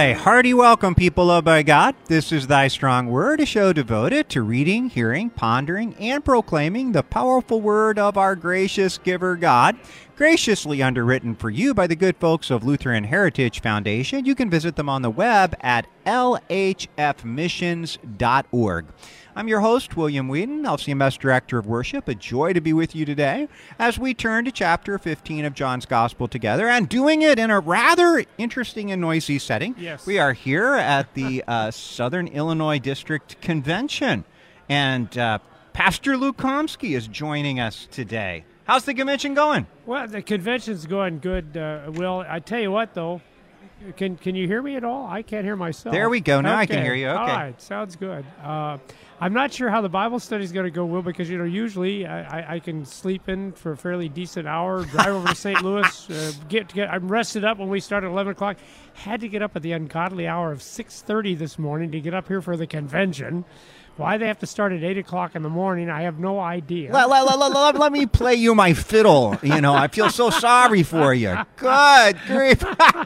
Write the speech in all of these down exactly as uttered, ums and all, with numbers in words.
Why, hearty welcome, people loved by God. This is Thy Strong Word, a show devoted to reading, hearing, pondering, and proclaiming the powerful word of our gracious giver God, graciously underwritten for you by the good folks of Lutheran Heritage Foundation. You can visit them on the web at L H F missions dot org. I'm your host, William Whedon, L C M S Director of Worship. A joy to be with you today as we turn to chapter fifteen of John's Gospel together, and doing it in a rather interesting and noisy setting. Yes. We are here at the uh, Southern Illinois District Convention, and uh, Pastor Luke Komsky is joining us today. How's the convention going? Well, the convention's going good, uh, Will. I tell you what, though. Can can you hear me at all? I can't hear myself. There we go. Now okay. I can hear you. Okay. All right. Sounds good. Uh, I'm not sure how the Bible study is going to go, Will, because, you know, usually I, I, I can sleep in for a fairly decent hour, drive over to Saint Louis, uh, get, get I'm rested up when we start at eleven o'clock. Had to get up at the ungodly hour of six thirty this morning to get up here for the convention. Why they have to start at eight o'clock in the morning, I have no idea. Let, let, let, let, let me play you my fiddle. You know, I feel so sorry for you. Good grief.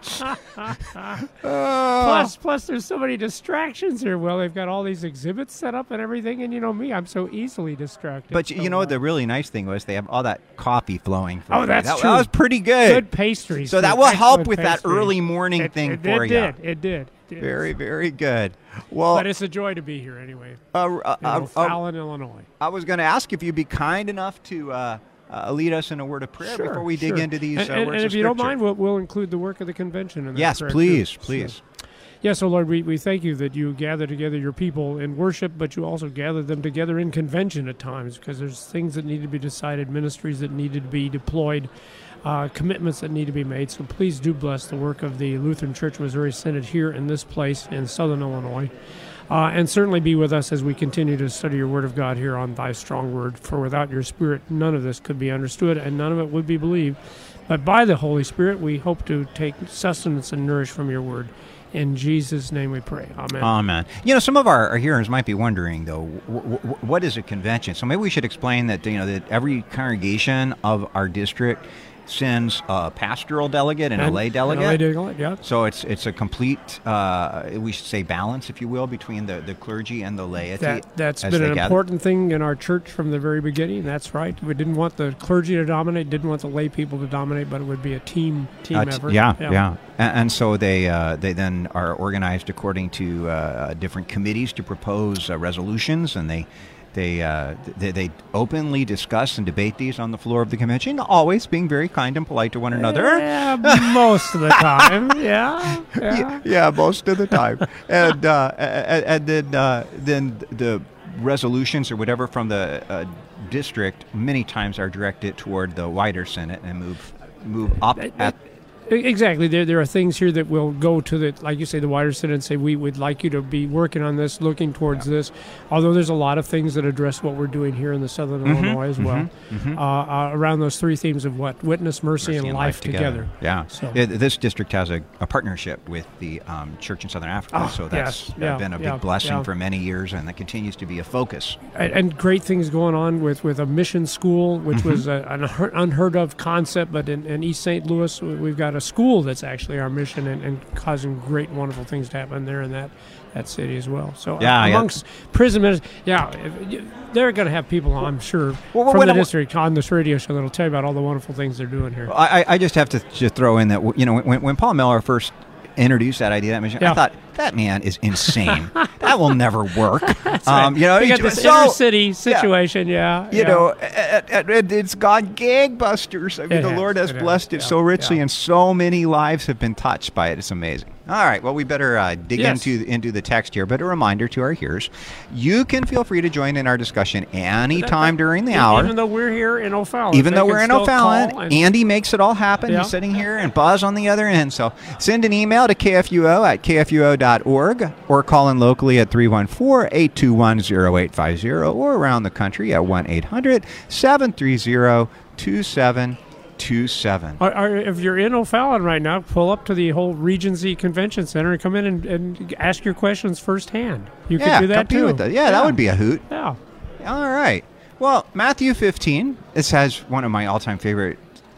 oh. Plus, plus, there's so many distractions here. Well, they've got all these exhibits set up and everything, and you know me, I'm so easily distracted. But you so, know what? uh, The really nice thing was they have all that coffee flowing. For Oh, you. that's that, true. That was pretty good. Good pastries. So that too. will help Excellent with pastries. that early morning it, thing it, for it you. Did. It did. It did. Very, very good. Well, But it's a joy to be here anyway. Uh, uh, in uh, O'Fallon, Illinois. I was going to ask if you'd be kind enough to uh, uh, lead us in a word of prayer Sure, before we dig sure. into these and, uh, and, words and of if you don't Scripture. mind, we'll, we'll include the work of the convention in that Yes, prayer, please, too. please. So, yes, oh Lord, we, we thank you that you gather together your people in worship, but you also gather them together in convention at times, because there's things that need to be decided, ministries that need to be deployed, uh, commitments that need to be made. So please do bless the work of the Lutheran Church Missouri Synod here in this place in Southern Illinois. Uh, and certainly be with us as we continue to study your Word of God here on Thy Strong Word. For without your Spirit, none of this could be understood, and none of it would be believed. But by the Holy Spirit, we hope to take sustenance and nourish from your Word. In Jesus' name we pray. Amen. Amen. You know, some of our, our hearers might be wondering, though, w- w- what is a convention? So maybe we should explain that, you know, that every congregation of our district sends a pastoral delegate and, and a lay delegate. A lay delegate, yeah. So it's it's a complete, uh, we should say, balance, if you will, between the, the clergy and the laity. That, that's as been they an gather. important thing in our church from the very beginning. That's right. We didn't want the clergy to dominate, didn't want the lay people to dominate, but it would be a team team Uh, t- effort. yeah, yeah, yeah. And, and so they uh, they then are organized according to uh, different committees to propose uh, resolutions, and they they, uh, they they openly discuss and debate these on the floor of the convention, always being very kind and polite to one another. Yeah, most of the time. Yeah, yeah. Yeah, yeah, most of the time. and uh, and, and then uh, then the resolutions or whatever from the uh, district many times are directed toward the wider Senate and move move up at. Exactly. There there are things here that will go to the, like you say, the wider Senate and say, we would like you to be working on this, looking towards yeah. this. Although there's a lot of things that address what we're doing here in the Southern mm-hmm, Illinois as well, mm-hmm, mm-hmm. Uh, uh, around those three themes of what? Witness, mercy, mercy and, and life, life together. together. Yeah. So. It, this district has a, a partnership with the um, Church in Southern Africa, oh, so that's yes. yeah, been a big yeah, blessing yeah. for many years, and that continues to be a focus. And, and great things going on with, with a mission school, which mm-hmm. was a, an unheard of concept, but in, in East Saint Louis, we've got a school that's actually actually our mission and, and causing great, wonderful things to happen there in that, that city as well. So yeah, uh, amongst yeah. prison ministers, yeah, if, they're going to have people, I'm sure, well, from the I, district on this radio show that'll tell you about all the wonderful things they're doing here. I, I just have to just throw in that, you know, when, when Paul Miller first introduced that idea, that mission, yeah. I thought, that man is insane. That will never work. That's um, right. You know, you got this so, inner city situation, yeah. You yeah. know, it, it, it's gone gangbusters. I mean, It the has, Lord has it blessed has. it Yeah, so richly, yeah. and so many lives have been touched by it. It's amazing. All right, well, we better uh, dig yes. into into the text here. But a reminder to our hearers, you can feel free to join in our discussion anytime during the hour. Even though we're here in O'Fallon. Even though we're in O'Fallon, and Andy makes it all happen. Yeah. He's sitting here, and Buzz on the other end. So send an email to K F U O at K F U O dot org, or call in locally at three one four, eight two one, zero eight five zero, or around the country at one eight hundred, seven three zero, two seven two seven. Or, or if you're in O'Fallon right now, pull up to the whole Regency Convention Center and come in and, and ask your questions firsthand. You yeah, can do that compete too. With that. Yeah, yeah, that would be a hoot. Yeah. All right. Well, Matthew fifteen, this has one of my all-time favorite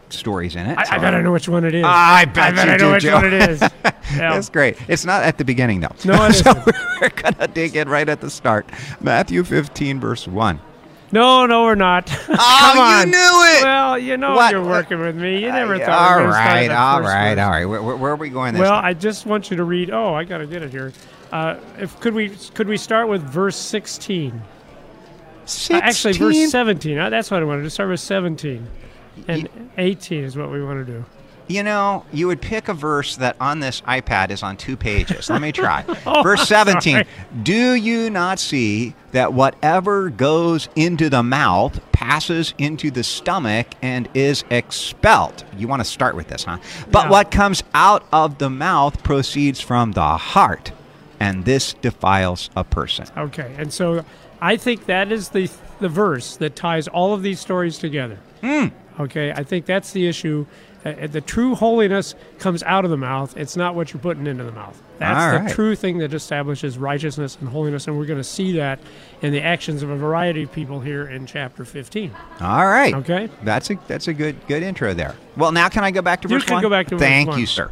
stories in it. I, so. I bet I know which one it is. I bet, I bet you I know do, which Joe. one it is. Yeah. That's great. It's not at the beginning, though. No, it so isn't. we're going to dig in right at the start. Matthew fifteen, verse one. No, no, we're not. Oh, Come on. you knew it! Well, you know What? you're working with me. You never Uh, thought all we were going to start right, that all first right, verse. all right. Where, where, where are we going this Well, time? I just want you to read. Oh, I got to get it here. Uh, if could we could we start with verse sixteen? Uh, sixteen? actually, verse seventeen. Uh, that's what I wanted to start with. Seventeen and eighteen is what we want to do. You know, you would pick a verse that on this iPad is on two pages. Let me try. Oh, Verse seventeen. sorry. Do you not see that whatever goes into the mouth passes into the stomach and is expelled? You want to start with this, huh? But Yeah. what comes out of the mouth proceeds from the heart, and this defiles a person. Okay, and so I think that is the the verse that ties all of these stories together. Mm. Okay, I think that's the issue. Uh, the true holiness comes out of the mouth. It's not what you're putting into the mouth. That's All the right. true thing that establishes righteousness and holiness, and we're going to see that in the actions of a variety of people here in chapter fifteen. All right. Okay? That's a that's a good good intro there. Well, now can I go back to You verse can one? go back to verse Thank one. you, sir.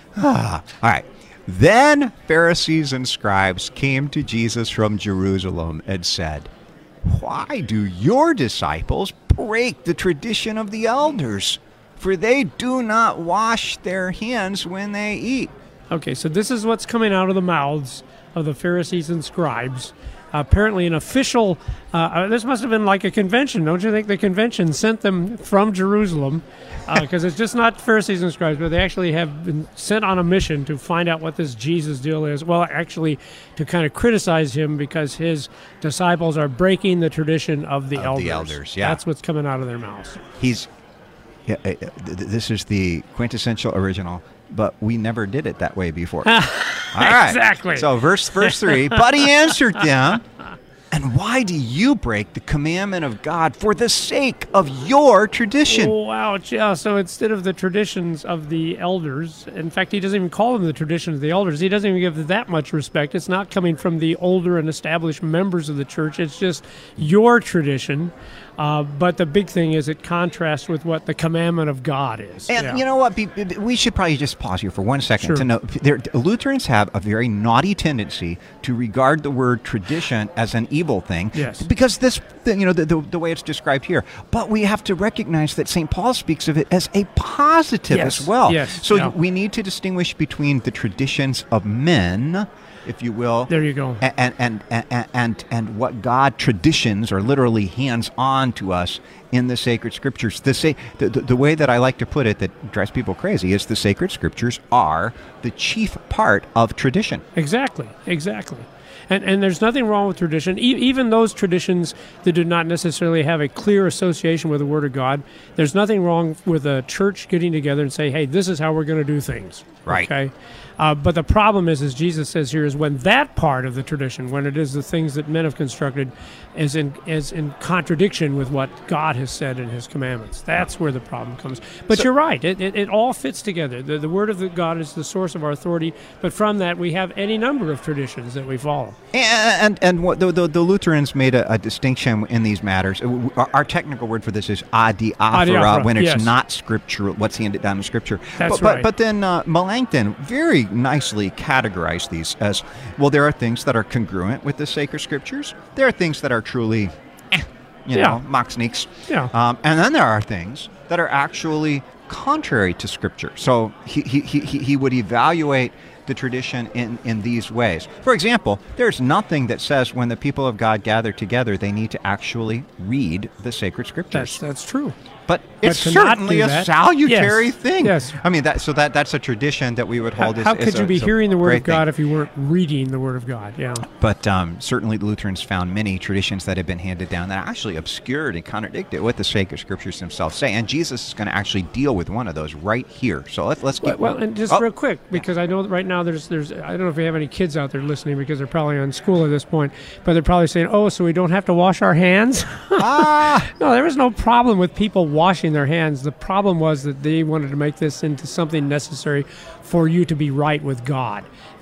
Ah, all right. Then Pharisees and scribes came to Jesus from Jerusalem and said, "Why do your disciples break the tradition of the elders? For they do not wash their hands when they eat." Okay, so this is what's coming out of the mouths of the Pharisees and scribes. Uh, apparently, an official, uh, uh, this must have been like a convention. Don't you think the convention sent them from Jerusalem? Because it's just not Pharisees and scribes, but they actually have been sent on a mission to find out what this Jesus deal is. Well, actually, to kind of criticize him because his disciples are breaking the tradition of the Of elders. the elders, yeah. That's what's coming out of their mouths. He's yeah, uh, th- th- this is the quintessential original, but we never did it that way before. All right. Exactly. So verse verse three, but he answered them, "And why do you break the commandment of God for the sake of your tradition?" Oh, wow. Yeah, so instead of the traditions of the elders, in fact, he doesn't even call them the traditions of the elders. He doesn't even give that much respect. It's not coming from the older and established members of the church. It's just your tradition. Uh, but the big thing is it contrasts with what the commandment of God is. And Yeah. you know what? Be, be- we should probably just pause here for one second Sure. to note there, Lutherans have a very naughty tendency to regard the word tradition as an evil thing. Yes. Because this, the, you know, the, the, the way it's described here. But we have to recognize that Saint Paul speaks of it as a positive Yes. as well. Yes. So Yeah. we need to distinguish between the traditions of men, if you will. There you go. And and, and and and and what God traditions are literally hands on to us in the sacred scriptures. The, sa- the, the the way that I like to put it that drives people crazy is the sacred scriptures are the chief part of tradition. Exactly, exactly. And, and there's nothing wrong with tradition. E- even those traditions that do not necessarily have a clear association with the Word of God, there's nothing wrong with a church getting together and say, hey, this is how we're going to do things. Right. Okay? Uh, but the problem is, as Jesus says here, is when that part of the tradition, when it is the things that men have constructed, is in is in contradiction with what God has said in His commandments. That's where the problem comes. But So- you're right; it, it, it all fits together. The, the Word of the God is the source of our authority, but from that we have any number of traditions that we follow. And and, and what the, the, the Lutherans made a, a distinction in these matters. Our, our technical word for this is adiaphora, Adiaphora, when it's yes. not scriptural. What's handed down in Scripture? That's but, but, right. But then uh, Melanchthon very nicely categorized these as well. There are things that are congruent with the sacred Scriptures. There are things that are truly, eh, you Yeah. know, mock sneaks. Yeah. Um, and then there are things that are actually contrary to Scripture. So he he he, he he would evaluate the tradition in, in these ways. For example, there's nothing that says when the people of God gather together, they need to actually read the sacred scriptures. That's that's true. But But it's to not certainly do a that- salutary Yes, thing. yes. I mean, that so that that's a tradition that we would How, hold. as, how as could a- you be as a hearing the Word great of God thing. if you weren't reading the Word of God? Yeah. But um, certainly Lutherans found many traditions that have been handed down that actually obscured and contradicted what the sacred scriptures themselves say. And Jesus is going to actually deal with one of those right here. So let's let's Well, get well, and just Oh, real quick, because I know that right now there's there's I don't know if we have any kids out there listening because they're probably on school at this point, but they're probably saying, "Oh, so we don't have to wash our hands?" ah, No, there was no problem with people washing their hands. The problem was that they wanted to make this into something necessary for you to be right with God.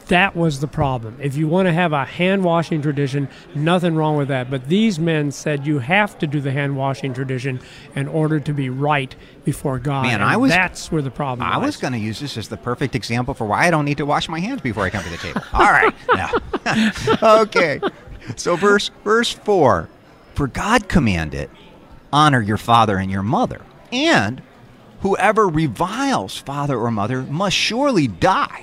That was the problem. If you want to have a hand-washing tradition, nothing wrong with that. But these men said you have to do the hand-washing tradition in order to be right before God. Man, and I was, that's where the problem I lies. was going to use this as the perfect example for why I don't need to wash my hands before I come to the table. All right. No. Okay. So verse verse four, for God commanded, honor your father and your mother, and whoever reviles father or mother must surely die.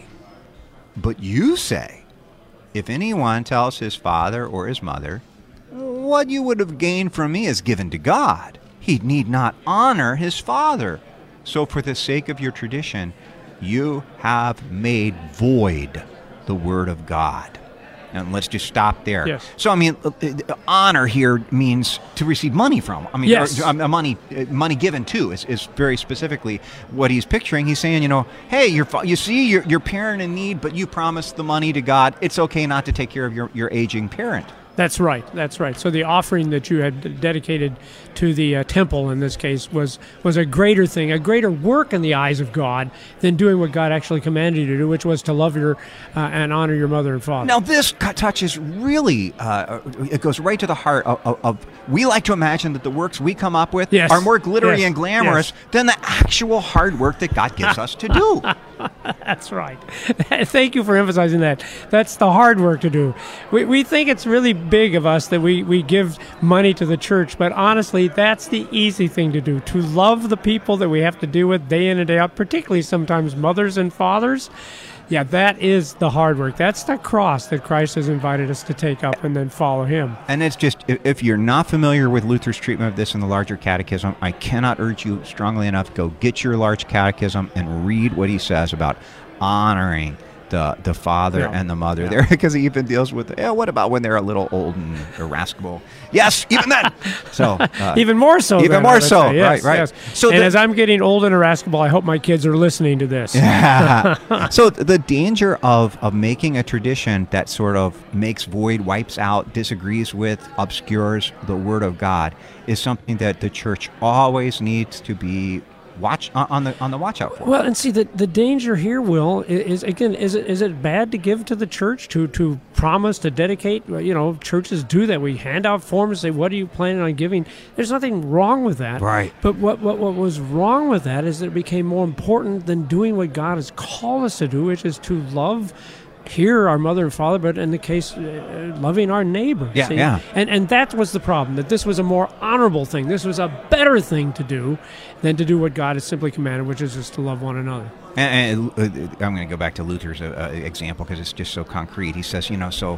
But you say, if anyone tells his father or his mother, what you would have gained from me is given to God, he need not honor his father. So for the sake of your tradition, you have made void the word of God. And let's just stop there. Yes. So, I mean, uh, uh, honor here means to receive money from. I mean, yes. or, uh, money uh, money given to is, is very specifically what he's picturing. He's saying, you know, hey, you're, you see your, your parent in need, but you promised the money to God. It's okay not to take care of your, your aging parent. That's right. That's right. So the offering that you had dedicated to the uh, temple in this case was was a greater thing, a greater work in the eyes of God than doing what God actually commanded you to do, which was to love your uh, and honor your mother and father. Now this touches really, uh, it goes right to the heart of, of, of, we like to imagine that the works we come up with yes. are more glittery yes. and glamorous yes. than the actual hard work that God gives us to do. That's right. Thank you for emphasizing that. That's the hard work to do. We, we think it's really big of us that we, we give money to the church, but honestly, that's the easy thing to do. To love the people that we have to deal with day in and day out, particularly sometimes mothers and fathers. Yeah, that is the hard work. That's the cross that Christ has invited us to take up and then follow him. And it's just, if you're not familiar with Luther's treatment of this in the larger catechism, I cannot urge you strongly enough, go get your large catechism and read what he says about honoring the the father yeah. and the mother yeah. there, because he even deals with, yeah, what about when they're a little old and irascible? Yes, even then. So uh, even more so. Even then, more so. Yes, right, right. Yes. So and the, as I'm getting old and irascible, I hope my kids are listening to this. Yeah. So the danger of of making a tradition that sort of makes void, wipes out, disagrees with, obscures the Word of God is something that the church always needs to be watch on the on the watch out for. Well, and see, the the danger here, Will, is, is again, is it is it bad to give to the church, to to promise to dedicate? You know, churches do that. We hand out forms, say, "What are you planning on giving?" There's nothing wrong with that. Right. But what what what was wrong with that is that it became more important than doing what God has called us to do, which is to love. Here, our mother and father, but in the case, uh, loving our neighbor. Yeah, see? yeah. And and that was the problem, that this was a more honorable thing. This was a better thing to do than to do what God has simply commanded, which is just to love one another. And, and uh, I'm going to go back to Luther's uh, example because it's just so concrete. He says, you know, so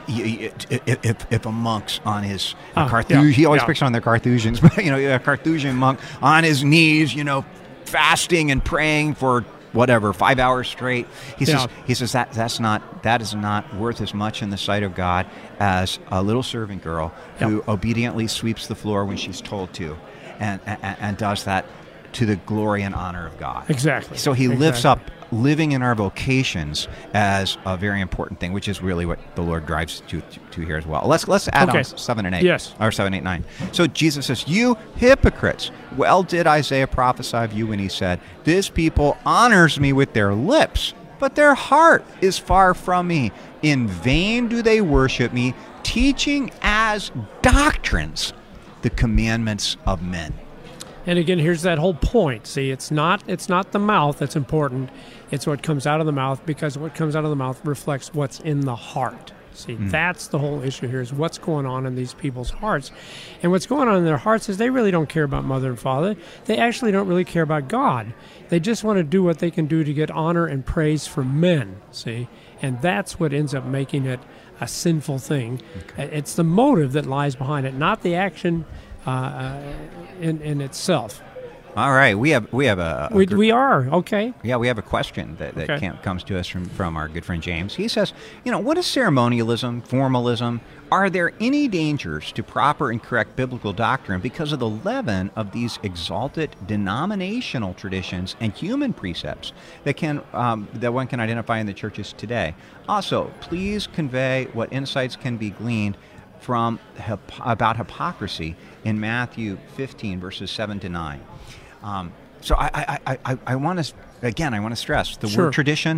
if, if a monk's on his Oh, Carthusian, yeah, he always yeah. picks on the Carthusians, but, you know, a Carthusian monk on his knees, you know, fasting and praying for whatever, five hours straight. He Yeah. says, he says that that's not that is not worth as much in the sight of God as a little servant girl who Yep. obediently sweeps the floor when she's told to, and, and and does that to the glory and honor of God. Exactly. So he lifts Exactly. up living in our vocations as a very important thing, which is really what the Lord drives to, to, to here as well. Let's let's add Okay. on seven and eight. Yes. Or seven, eight, nine. So Jesus says, "You hypocrites! Well did Isaiah prophesy of you when he said, 'This people honors me with their lips, but their heart is far from me. In vain do they worship me, teaching as doctrines the commandments of men.'" And again, here's that whole point. See, it's not it's not the mouth that's important. It's what comes out of the mouth, because what comes out of the mouth reflects what's in the heart. See, Mm. that's the whole issue here, is what's going on in these people's hearts. And what's going on in their hearts is they really don't care about mother and father. They actually don't really care about God. They just want to do what they can do to get honor and praise from men, see? And that's what ends up making it a sinful thing. It's the motive that lies behind it, not the action uh, uh, in, in itself. All right, we have we have a, a We, gr- we are, okay. yeah we have a question that, that Okay. cam- comes to us from, from our good friend James. He says, you know, what is ceremonialism, formalism? Are there any dangers to proper and correct biblical doctrine because of the leaven of these exalted denominational traditions and human precepts that can um, that one can identify in the churches today? Also, please convey what insights can be gleaned from hip- about hypocrisy in Matthew fifteen verses seven to nine. Um, so I, I, I, I, I want to, again, I want to stress the Sure. word tradition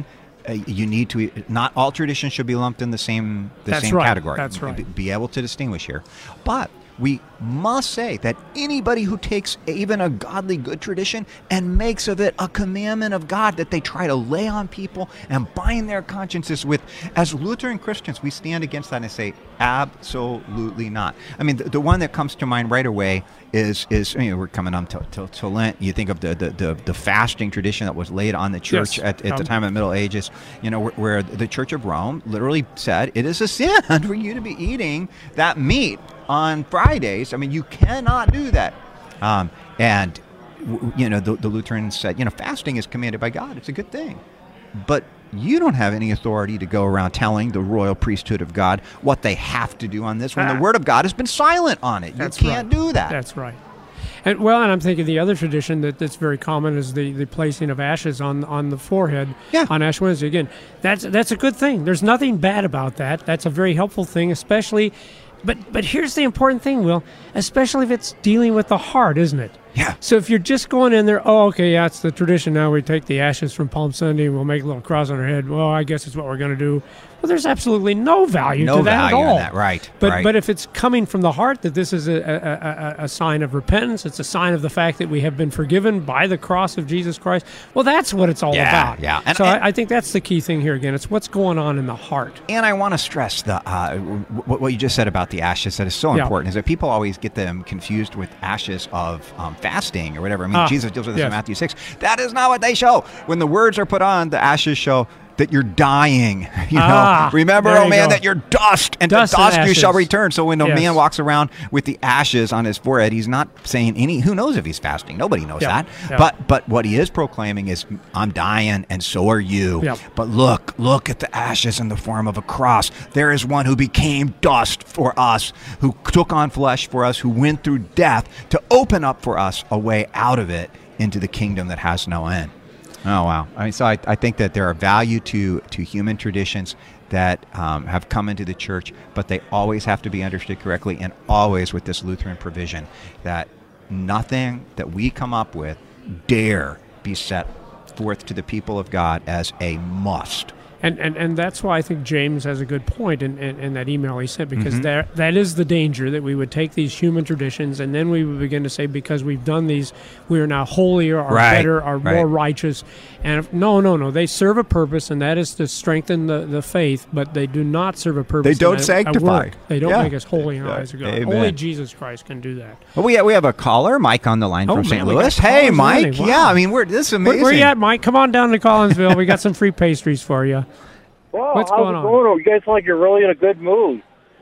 uh, you need to, not all traditions should be lumped in the same the That's same right. category. That's right. Be, be able to distinguish here. But we must say that anybody who takes even a godly good tradition and makes of it a commandment of God that they try to lay on people and bind their consciences with, as Lutheran Christians, we stand against that and say, absolutely not. I mean, the, the one that comes to mind right away is, is you know, we're coming on to, to, to Lent. You think of the, the, the, the fasting tradition that was laid on the church Yes. at, at Um, the time of the Middle Ages, you know, where, where the Church of Rome literally said it is a sin for you to be eating that meat on Fridays. I mean, you cannot do that. Um, and, w- you know, the, the Lutherans said, you know, fasting is commanded by God. It's a good thing. But you don't have any authority to go around telling the royal priesthood of God what they have to do on this when Ah. the Word of God has been silent on it. That's you can't right. do that. That's right. And well, and I'm thinking the other tradition that, that's very common is the, the placing of ashes on on the forehead Yeah. on Ash Wednesday. Again, that's that's a good thing. There's nothing bad about that. That's a very helpful thing, especially. But but here's the important thing, Will, especially if it's dealing with the heart, isn't it? Yeah. So if you're just going in there, oh, okay, yeah, it's the tradition now. We take the ashes from Palm Sunday and we'll make a little cross on our head. Well, I guess it's what we're going to do. Well, there's absolutely no value No to that value at all. in that, right? But right. but if it's coming from the heart that this is a, a, a, a sign of repentance, it's a sign of the fact that we have been forgiven by the cross of Jesus Christ. Well, that's what it's all Yeah, about. yeah. And- so and- I, I think that's the key thing here. Again, it's what's going on in the heart. And I want to stress the uh, what, what you just said about the ashes that is so Yeah. important is that people always get them confused with ashes of um, fasting or whatever. I mean, Ah, Jesus deals with this yes. in Matthew six. That is not what they show. When the words are put on, the ashes show that you're dying. You know, Ah, remember, there oh you man, go. that you're dust, and Dust to and dust you shall ashes. return. So when a Yes. man walks around with the ashes on his forehead, he's not saying any. Who knows if he's fasting? Nobody knows Yeah, that. yeah. But but what he is proclaiming is, I'm dying, and so are you. Yeah. But look, look at the ashes in the form of a cross. There is one who became dust for us, who took on flesh for us, who went through death to open up for us a way out of it into the kingdom that has no end. Oh, wow. I mean, so I, I think that there are value to, to human traditions that um, have come into the church, but they always have to be understood correctly, and always with this Lutheran provision that nothing that we come up with dare be set forth to the people of God as a must. And, and and that's why I think James has a good point in, in, in that email he sent, because Mhm. there that is the danger, that we would take these human traditions and then we would begin to say, because we've done these, we are now holier, or Right, better, or right. more righteous. And if, no, no, no, they serve a purpose, and that is to strengthen the, the faith, but they do not serve a purpose. They don't in a- a sanctify. work. They don't Yeah. make us holy in the Yeah. eyes of God. Amen. Only Jesus Christ can do that. Well, we have, we have a caller, Mike, on the line Oh, from man, Saint we got Louis. callers Hey, Mike. already. Wow. Yeah, I mean, we're this is Where, amazing. where you at, Mike? Come on down to Collinsville. We got some free pastries for you. Well, What's how's going it on? going? You guys sound like you're really in a good mood.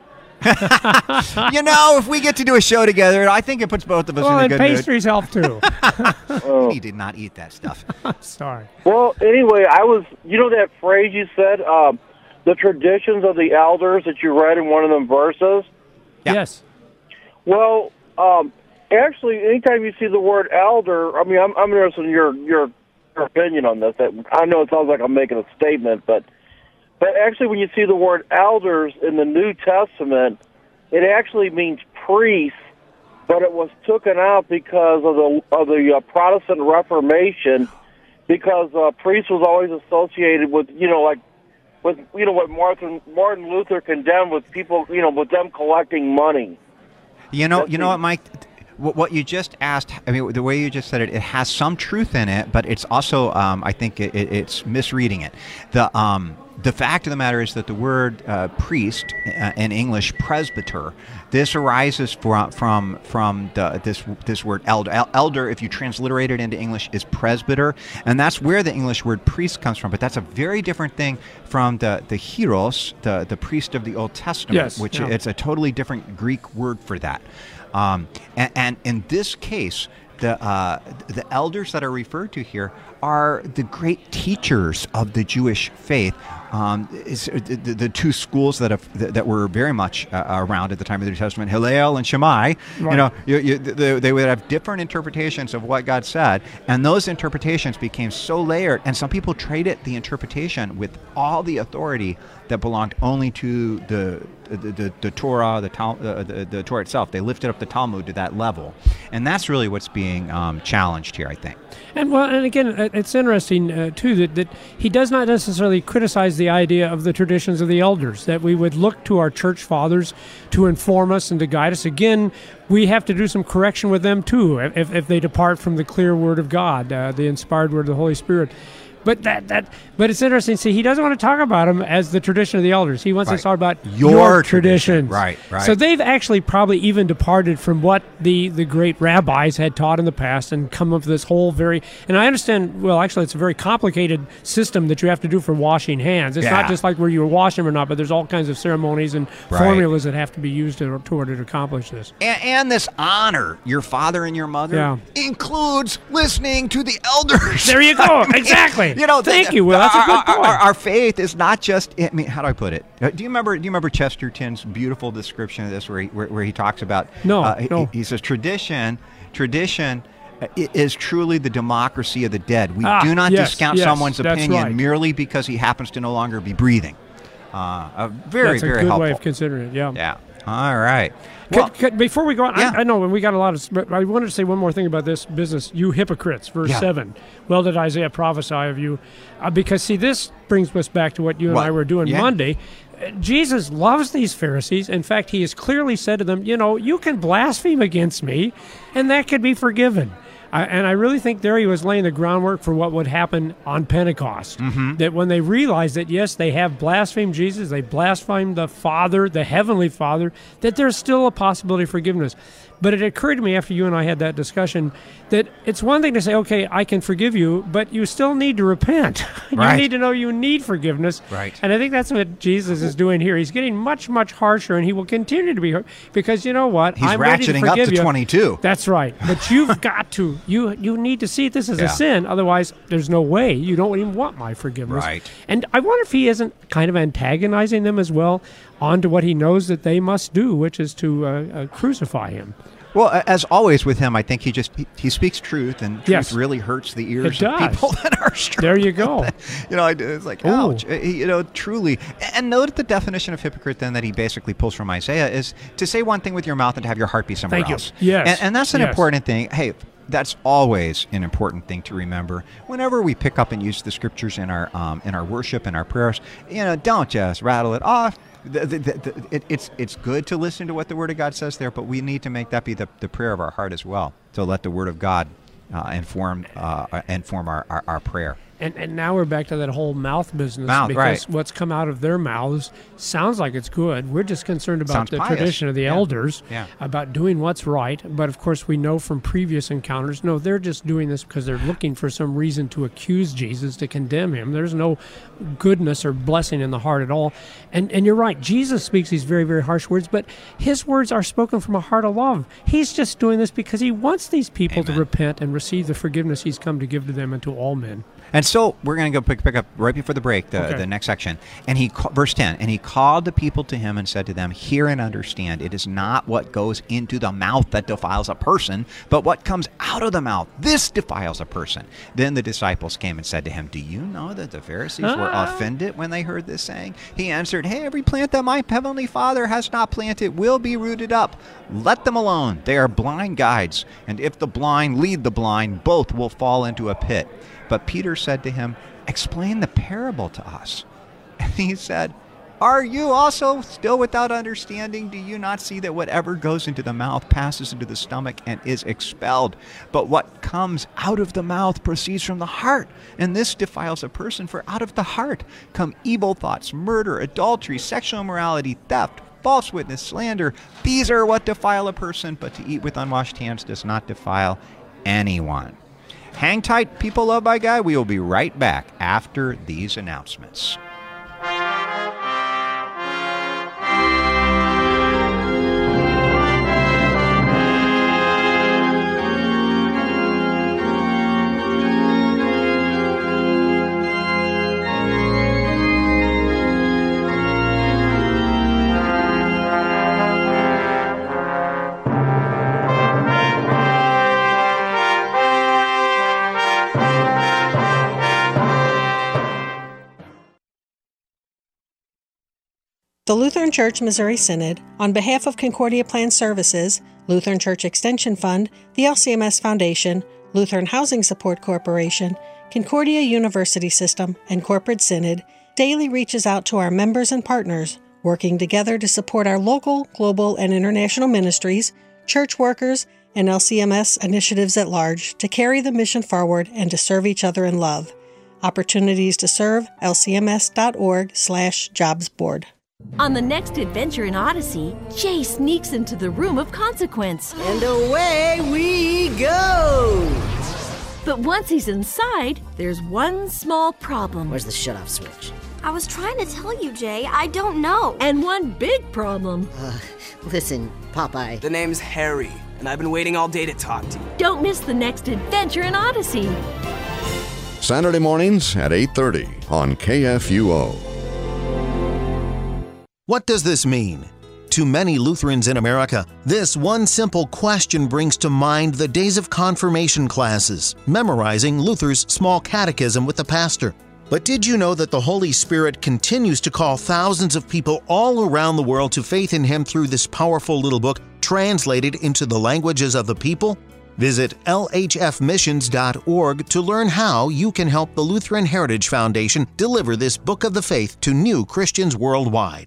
You know, if we get to do a show together, I think it puts both of us Well, in a and good mood. pastries help too. Oh. He did not eat that stuff. Sorry. Well, anyway, I was, you know that phrase you said, um, the traditions of the elders that you read in one of them verses? Yeah. Yes. Well, um, actually, anytime you see the word elder, I mean, I'm, I'm interested in your, your your opinion on this. That, I know it sounds like I'm making a statement, but but actually, when you see the word elders in the New Testament, it actually means priests, but it was taken out because of the of the uh, Protestant Reformation, because uh, priest was always associated with, you know, like with you know what Martin Martin Luther condemned, with people, you know, with them collecting money. You know, That's you know the- what, Mike? What what you just asked, I mean, the way you just said it, it has some truth in it, but it's also, um, I think, it, it, it's misreading it. The um, the fact of the matter is that the word uh, priest uh, in English, presbyter, this arises from from from the, this this word elder. El- elder, if you transliterate it into English, is presbyter, and that's where the English word priest comes from. But that's a very different thing from the the hieros, the the priest of the Old Testament, Yes, which yeah. it's a totally different Greek word for that. Um, and, and in this case, the uh, the elders that are referred to here are the great teachers of the Jewish faith, um, is the, the two schools that have that were very much uh, around at the time of the New Testament, Hillel and Shammai. Right. You know, you, you, they, they would have different interpretations of what God said, and those interpretations became so layered, and some people traded the interpretation with all the authority that belonged only to the the, the, the Torah, the, Tal, uh, the the Torah itself. They lifted up the Talmud to that level, and that's really what's being um, challenged here, I think. And well, and again, it's interesting uh, too that, that he does not necessarily criticize the idea of the traditions of the elders, that we would look to our church fathers to inform us and to guide us. Again, we have to do some correction with them too if, if they depart from the clear Word of God, uh, the inspired Word of the Holy Spirit. But that that but it's interesting. See, he doesn't want to talk about them as the tradition of the elders. He wants right. to talk about your, your tradition. traditions. Right, right. So they've actually probably even departed from what the, the great rabbis had taught in the past and come up with this whole very, and I understand, well, actually it's a very complicated system that you have to do for washing hands. It's yeah. not just like where you wash them or not, but there's all kinds of ceremonies and right. formulas that have to be used in order to accomplish this. And, and this honor your father and your mother yeah. includes listening to the elders. There you go. Exactly. You know, thank the, you, Will. That's our, a good point. Our, our faith is not just. I mean, how do I put it? Uh, do you remember? Do you remember Chesterton's beautiful description of this, where he, where, where he talks about? No, uh, no. He, he says tradition, tradition. uh, is truly the democracy of the dead. We Ah, do not yes, discount yes, someone's that's opinion right. merely because he happens to no longer be breathing. Uh, a very, That's a very good helpful. way of considering it. Yeah. Yeah. All right. Could- Well, could- before we go on, yeah. I, I know we got a lot of. But I wanted to say one more thing about this business. You hypocrites, verse Yeah. seven. Well, did Isaiah prophesy of you? Uh, because see, this brings us back to what you and What? I were doing Yeah. Monday. Uh, Jesus loves these Pharisees. In fact, he has clearly said to them, "You know, you can blaspheme against me, and that could be forgiven." I, and I really think there he was laying the groundwork for what would happen on Pentecost. Mm-hmm. That when they realized that, yes, they have blasphemed Jesus, they blasphemed the Father, the Heavenly Father, that there's still a possibility of forgiveness. But it occurred to me after you and I had that discussion that it's one thing to say, okay, I can forgive you, but you still need to repent. You Right. need to know you need forgiveness. Right. And I think that's what Jesus is doing here. He's getting much, much harsher, and he will continue to be har- because you know what? he's I'm ready to ratcheting up forgive to you. twenty-two. That's right. But you've got to. You you need to see this as Yeah. a sin. Otherwise, there's no way. You don't even want my forgiveness. Right. And I wonder if he isn't kind of antagonizing them as well onto what he knows that they must do, which is to uh, uh, crucify him. Well, a- as always with him, I think he just he, he speaks truth, and truth Yes. really hurts the ears It of does. people that are struggling. There you go. You know, I- it's like, Ooh. ouch. Uh, You know, truly. And note the definition of hypocrite then that he basically pulls from Isaiah is to say one thing with your mouth and to have your heart be somewhere Thank you. else. Yes. And, and that's an Yes. important thing. Hey, that's always an important thing to remember. Whenever we pick up and use the scriptures in our um, in our worship and our prayers, you know, don't just rattle it off. The, the, the, the, it, it's it's good to listen to what the Word of God says there, but we need to make that be the, the prayer of our heart as well. To let the Word of God uh, inform uh, inform our, our, our prayer. And and now we're back to that whole mouth business Mouth, because right. what's come out of their mouths sounds like it's good. We're just concerned about Sounds the pious. tradition of the Yeah. elders, Yeah. about doing what's right. But of course, we know from previous encounters, no, they're just doing this because they're looking for some reason to accuse Jesus, to condemn him. There's no goodness or blessing in the heart at all. And and you're right, Jesus speaks these very, very harsh words, but his words are spoken from a heart of love. He's just doing this because he wants these people Amen. to repent and receive the forgiveness he's come to give to them and to all men. And so we're going to go pick, pick up right before the break, the, Okay. the next section. And he, ca- verse ten, and he called the people to him and said to them, hear and understand, it is not what goes into the mouth that defiles a person, but what comes out of the mouth. This defiles a person. Then the disciples came and said to him, do you know that the Pharisees were Ah. offended when they heard this saying? He answered, hey, every plant that my heavenly Father has not planted will be rooted up. Let them alone. They are blind guides. And if the blind lead the blind, both will fall into a pit. But Peter said to him, explain the parable to us. And he said, are you also still without understanding? Do you not see that whatever goes into the mouth passes into the stomach and is expelled? But what comes out of the mouth proceeds from the heart, and this defiles a person, for out of the heart come evil thoughts, murder, adultery, sexual immorality, theft, false witness, slander. These are what defile a person, but to eat with unwashed hands does not defile anyone. Hang tight, people loved by God. We will be right back after these announcements. The Lutheran Church Missouri Synod, on behalf of Concordia Plan Services, Lutheran Church Extension Fund, the L C M S Foundation, Lutheran Housing Support Corporation, Concordia University System, and Corporate Synod, daily reaches out to our members and partners, working together to support our local, global, and international ministries, church workers, and L C M S initiatives at large to carry the mission forward and to serve each other in love. Opportunities to serve, lcms.org slash jobs board. On the next adventure in Odyssey, Jay sneaks into the room of consequence. And away we go! But once he's inside, there's one small problem. Where's the shut-off switch? I was trying to tell you, Jay. I don't know. And one big problem. Uh, listen, Popeye. The name's Harry, and I've been waiting all day to talk to you. Don't miss the next adventure in Odyssey. Saturday mornings at eight thirty on K F U O. What does this mean? To many Lutherans in America, this one simple question brings to mind the days of confirmation classes, memorizing Luther's small catechism with the pastor. But did you know that the Holy Spirit continues to call thousands of people all around the world to faith in Him through this powerful little book translated into the languages of the people? Visit L H F missions dot org to learn how you can help the Lutheran Heritage Foundation deliver this book of the faith to new Christians worldwide.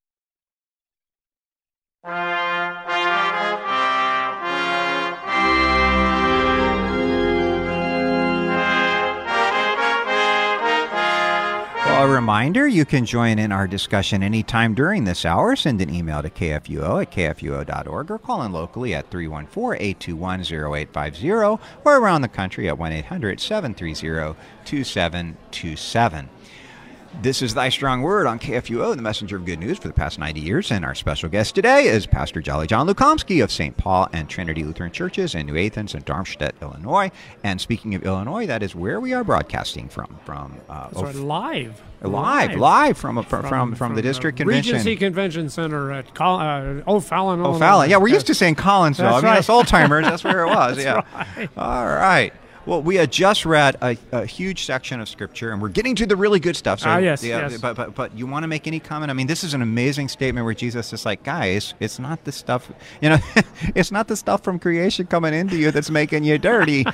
Well, a reminder, you can join in our discussion anytime during this hour. Send an email to K F U O at K F U O dot org or call in locally at three one four, eight two one, zero eight five zero or around the country at one eight hundred, seven three zero, two seven two seven. This is Thy Strong Word on K F U O, the messenger of good news for the past ninety years, and our special guest today is Pastor Jolly John Lukomsky of Saint Paul and Trinity Lutheran Churches in New Athens and Darmstadt, Illinois. And speaking of Illinois, that is where we are broadcasting from. From uh, That's right, live. Live, live from from from, from, from the district the convention. Regency Convention Center at Col- uh, O'Fallon, Illinois. O'Fallon, yeah, we're used to saying Collinsville. That's I mean, right. us old timers, that's where it was. That's yeah. right. All right. Well, we had just read a, a huge section of Scripture, and we're getting to the really good stuff. So, ah, yes, yeah, yes. But, but, but you want to make any comment? I mean, this is an amazing statement where Jesus is like, guys, it's not the stuff, you know, it's not the stuff from creation coming into you that's making you dirty.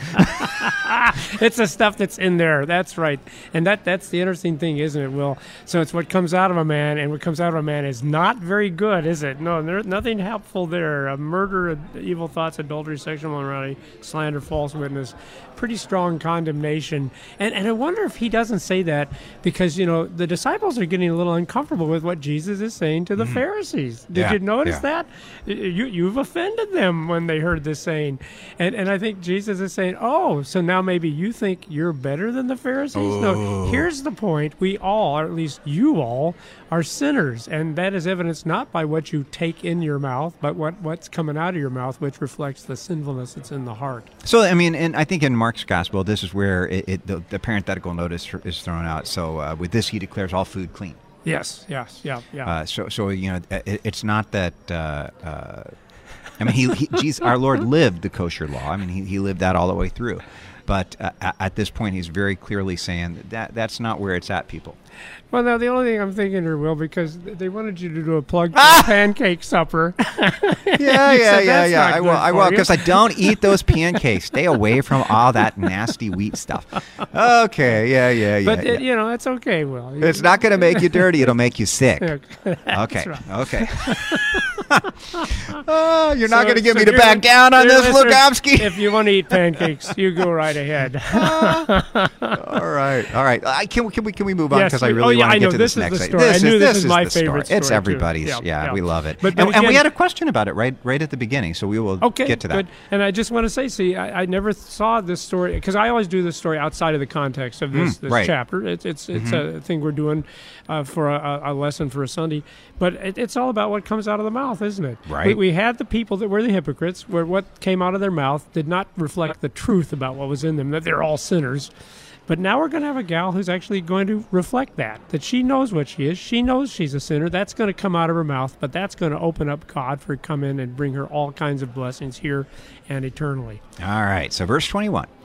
It's the stuff that's in there. That's right. And that that's the interesting thing, isn't it, Will? So it's what comes out of a man, and what comes out of a man is not very good, is it? No, there's nothing helpful there. A murder, evil thoughts, adultery, sexual immorality, slander, false witness. Pretty strong condemnation. And and I wonder if he doesn't say that because, you know, the disciples are getting a little uncomfortable with what Jesus is saying to the mm-hmm. Pharisees. Did yeah, you notice yeah. that? You, you've offended them when they heard this saying. And and I think Jesus is saying, oh, so now maybe you think you're better than the Pharisees? Oh. No, here's the point. We all, or at least you all, are sinners. And that is evidenced not by what you take in your mouth, but what, what's coming out of your mouth, which reflects the sinfulness that's in the heart. So, I mean, and I think in Mark's Gospel, this is where it, it, the, the parenthetical notice is thrown out. So uh, with this, he declares all food clean. Yes, yes, yeah, yeah. Uh, so, so you know, it, it's not that... Uh, uh, I mean, he, he, Jesus, our Lord lived the kosher law. I mean, he, he lived that all the way through. But uh, at this point, he's very clearly saying that, that that's not where it's at, people. Well, now, the only thing I'm thinking here, Will, because they wanted you to do a plug for ah! pancake supper. yeah, yeah, yeah, yeah. I will, I will, because I don't eat those pancakes. Stay away from all that nasty wheat stuff. Okay, yeah, yeah, yeah. But, yeah. It, you know, it's okay, Will. It's not going to make you dirty. It'll make you sick. Okay, right. okay. oh, you're not so, going to get so me to back down on this, Lukomsky. If you want to eat pancakes, you go right ahead. uh, all right, all right. I, can, can we can we move on? Yes, Because I really oh, yeah, want to I get know. to this. this, This next is the story. this I knew is, this, this is is my the favorite story. It's story, everybody's. yeah, Yeah, yeah, we love it. But, but and, again, and we had a question about it right right at the beginning, so we will okay, get to that. Good. And I just want to say, see, I, I never saw this story, because I always do this story outside of the context of this, mm, this right. chapter. It's it's it's mm-hmm. a thing we're doing uh, for a, a lesson for a Sunday. But it, it's all about what comes out of the mouth, isn't it? Right. We, we had the people that were the hypocrites, where what came out of their mouth did not reflect the truth about what was in them, that they're all sinners. But now we're going to have a gal who's actually going to reflect that, that she knows what she is. She knows she's a sinner. That's going to come out of her mouth, but that's going to open up God for come in and bring her all kinds of blessings here and eternally. All right. So verse twenty-one.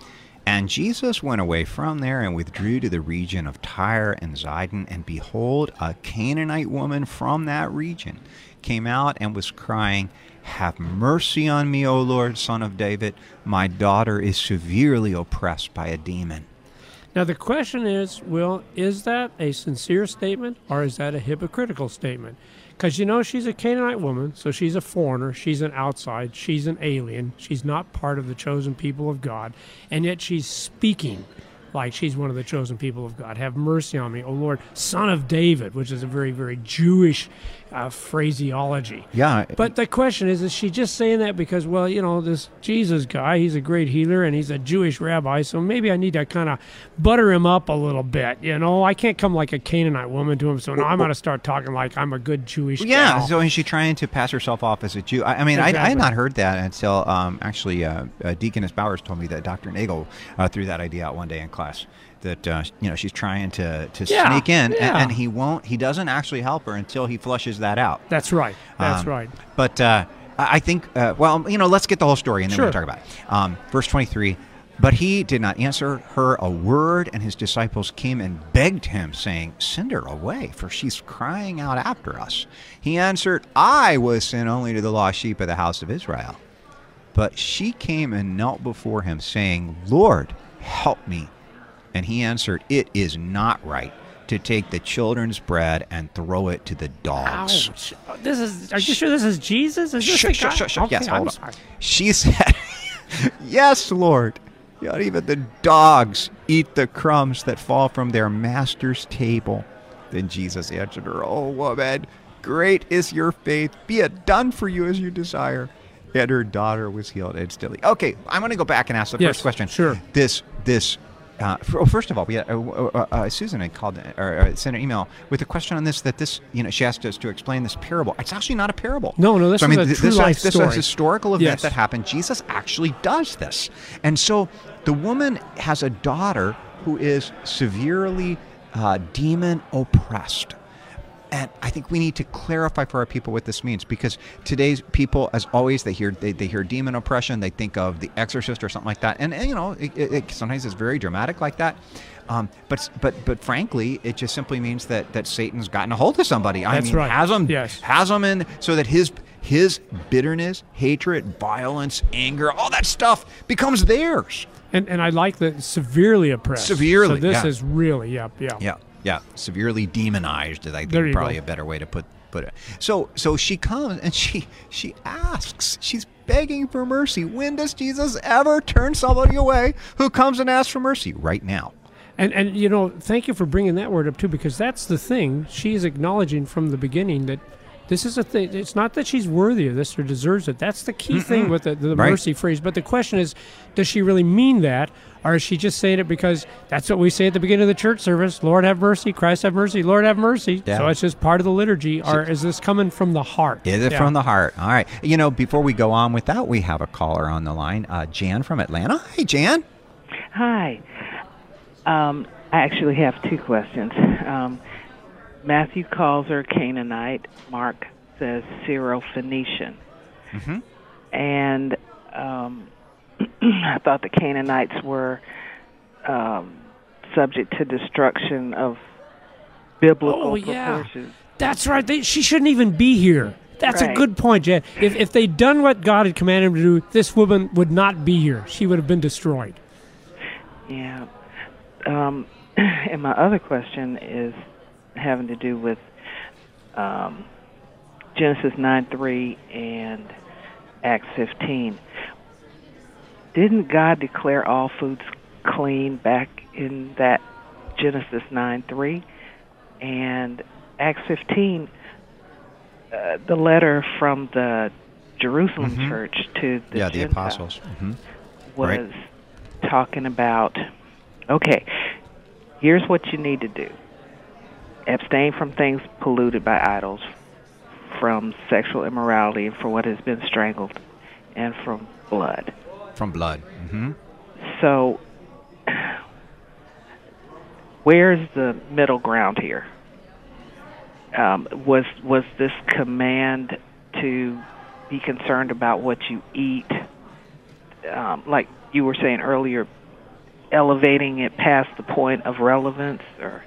And Jesus went away from there and withdrew to the region of Tyre and Zidon. And behold, a Canaanite woman from that region came out and was crying, "Have mercy on me, O Lord, Son of David. My daughter is severely oppressed by a demon." Now the question is, Will, is that a sincere statement or is that a hypocritical statement? Because, you know, she's a Canaanite woman, so she's a foreigner, she's an outside, she's an alien, she's not part of the chosen people of God, and yet she's speaking like she's one of the chosen people of God. Have mercy on me, O Lord, Son of David, which is a very, very Jewish uh, phraseology. Yeah. But the question is, is she just saying that because, well, you know, this Jesus guy, he's a great healer and he's a Jewish rabbi, so maybe I need to kind of butter him up a little bit, you know? I can't come like a Canaanite woman to him, so now I'm going to start talking like I'm a good Jewish Yeah, gal. so is she trying to pass herself off as a Jew? I, I mean, Exactly. I, I had not heard that until um, actually uh, uh, Deaconess Bowers told me that Doctor Nagel uh, threw that idea out one day in class. That uh, you know she's trying to, to Yeah, sneak in, yeah. and, and he won't. He doesn't actually help her until he flushes that out. That's right. That's Um, right. But uh, I I think, uh, well, you know, let's get the whole story and then Sure. we'll talk about it. Um, verse twenty-three. But he did not answer her a word, and his disciples came and begged him, saying, "Send her away, for she's crying out after us." He answered, "I was sent only to the lost sheep of the house of Israel." But she came and knelt before him, saying, "Lord, help me." And he answered, "It is not right to take the children's bread and throw it to the dogs." Ouch. This is. Are you sure this is Jesus? Is this Shh, the shh, guy? shh, shh. Okay, Yes, hold I'm on. sorry. She said, "Yes, Lord. Not even the dogs eat the crumbs that fall from their master's table." Then Jesus answered her, "O woman, great is your faith. Be it done for you as you desire." And her daughter was healed instantly. Okay, I'm going to go back and ask the Yes, first question. sure. This, this. Uh, f- oh, first of all, we had, uh, uh, uh, Susan had called or uh, sent an email with a question on this. That this, you know, she asked us to explain this parable. It's actually not a parable. No, no, this So, I is mean, a th- true this, life is, this story. is a historical event Yes. that happened. Jesus actually does this, and so the woman has a daughter who is severely uh, demon oppressed. And I think we need to clarify for our people what this means, because today's people, as always, they hear they, they hear demon oppression, they think of The Exorcist or something like that, and, and you know, it, it, it, sometimes it's very dramatic like that. Um, but but but frankly, it just simply means that, that Satan's gotten a hold of somebody. I That's mean, right. has them Yes. has them in so that his his bitterness, hatred, violence, anger, all that stuff becomes theirs. And and I like the severely oppressed. Severely, So this yeah. is really, yeah, yeah. Yeah, yeah, severely demonized is I There think you probably go. a better way to put put it. So so she comes and she she asks, she's begging for mercy. When does Jesus ever turn somebody away who comes and asks for mercy? Right now. And and you know, thank you for bringing that word up too, because that's the thing. She's acknowledging from the beginning that this is a thing. It's not that she's worthy of this or deserves it. That's the key thing with the, the Right. mercy phrase. But the question is, does she really mean that, or is she just saying it because that's what we say at the beginning of the church service? Lord have mercy, Christ have mercy, Lord have mercy. Yeah. So it's just part of the liturgy, or is this coming from the heart? Is it Yeah. from the heart? All right. You know, before we go on with that, we have a caller on the line, uh, Jan from Atlanta. Hey, Jan. Hi. Um, I actually have two questions. Um, Matthew calls her Canaanite. Mark says Syro-Phoenician. Mm-hmm. And um, I thought the Canaanites were um, subject to destruction of biblical Oh, yeah. proportions. That's right. They, she shouldn't even be here. That's a Right. good point, Jan. If, if they'd done what God had commanded them to do, this woman would not be here. She would have been destroyed. Yeah. Um, and my other question is having to do with um, Genesis nine three and Acts fifteen. Didn't God declare all foods clean back in that Genesis nine three? And Acts fifteen, uh, the letter from the Jerusalem Mhm. church to the yeah, the Gentiles apostles. Mm-hmm. was Right. talking about, okay, here's what you need to do. Abstain from things polluted by idols, from sexual immorality, and for what has been strangled, and from blood. From blood. Mm-hmm. So, where's the middle ground here? Um, was was this command to be concerned about what you eat? Um, like you were saying earlier, elevating it past the point of relevance, or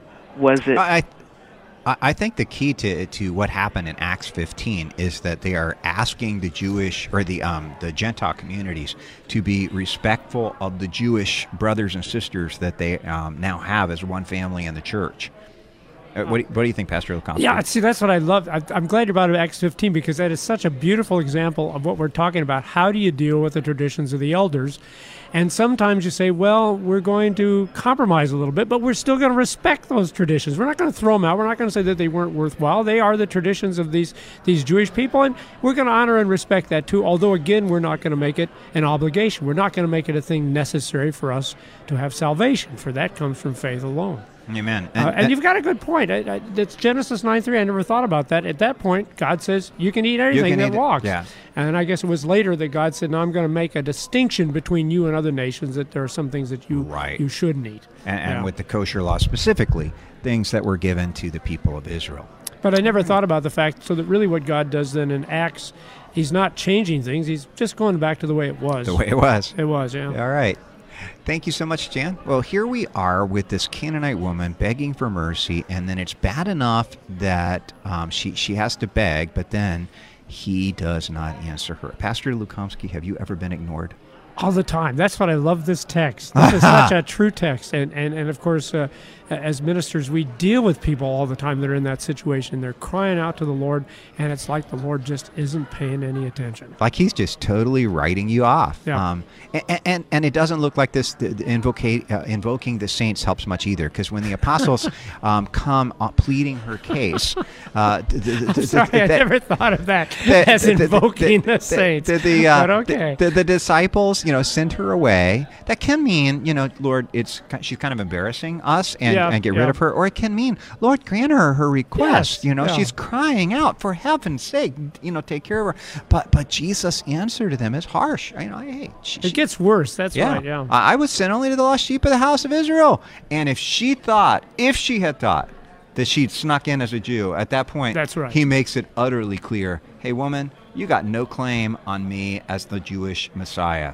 was it? I, I, I think the key to to what happened in Acts fifteen is that they are asking the Jewish or the um, the Gentile communities to be respectful of the Jewish brothers and sisters that they um, now have as one family in the church. Uh, what, do, what do you think, Pastor Lukamsky? Yeah, see, that's what I love. I, I'm glad you brought up Acts fifteen, because that is such a beautiful example of what we're talking about. How do you deal with the traditions of the elders? And sometimes you say, well, we're going to compromise a little bit, but we're still going to respect those traditions. We're not going to throw them out. We're not going to say that they weren't worthwhile. They are the traditions of these these Jewish people, and we're going to honor and respect that too, although, again, we're not going to make it an obligation. We're not going to make it a thing necessary for us to have salvation, for that comes from faith alone. Amen. And, uh, and you've got a good point. I, I, it's Genesis nine three. I never thought about that. At that point, God says, you can eat anything can that eat walks. It. Yeah. And I guess it was later that God said, no, I'm going to make a distinction between you and other nations, that there are some things that you right. you shouldn't eat. And, and yeah. with the kosher law specifically, things that were given to the people of Israel. But I never thought about the fact, so that really what God does then in Acts, he's not changing things. He's just going back to the way it was. The way it was. It was, yeah. All right. Thank you so much, Jan. Well, here we are with this Canaanite woman begging for mercy, and then it's bad enough that um, she, she has to beg, but then he does not answer her. Pastor Lukamsky, have you ever been ignored? All the time. That's what I love this text. This is such a true text. And, and, and of course, uh, as ministers, we deal with people all the time that are in that situation. They're crying out to the Lord, and it's like the Lord just isn't paying any attention. Like he's just totally writing you off. Yeah. Um, and, and, and it doesn't look like this the, the invocate, uh, invoking the saints helps much either, because when the apostles um, come uh, pleading her case... Uh, the, the, the, I'm sorry, the, I the, never thought of that the, as the, the, invoking the, the, the saints. The, the, uh, but okay. The, the, the disciples, you know, send her away. That can mean, you know, Lord, it's she's kind of embarrassing us and, yeah, and get yeah. rid of her. Or it can mean, Lord, grant her her request. Yes, you know, yeah. she's crying out, for heaven's sake, you know, take care of her. But but Jesus' answer to them is harsh. You know, hey, she, it gets worse. That's yeah, right. Yeah. I, I was sent only to the lost sheep of the house of Israel. And if she thought, if she had thought that she'd snuck in as a Jew, at that point, that's right. He makes it utterly clear, hey, woman, you got no claim on me as the Jewish Messiah.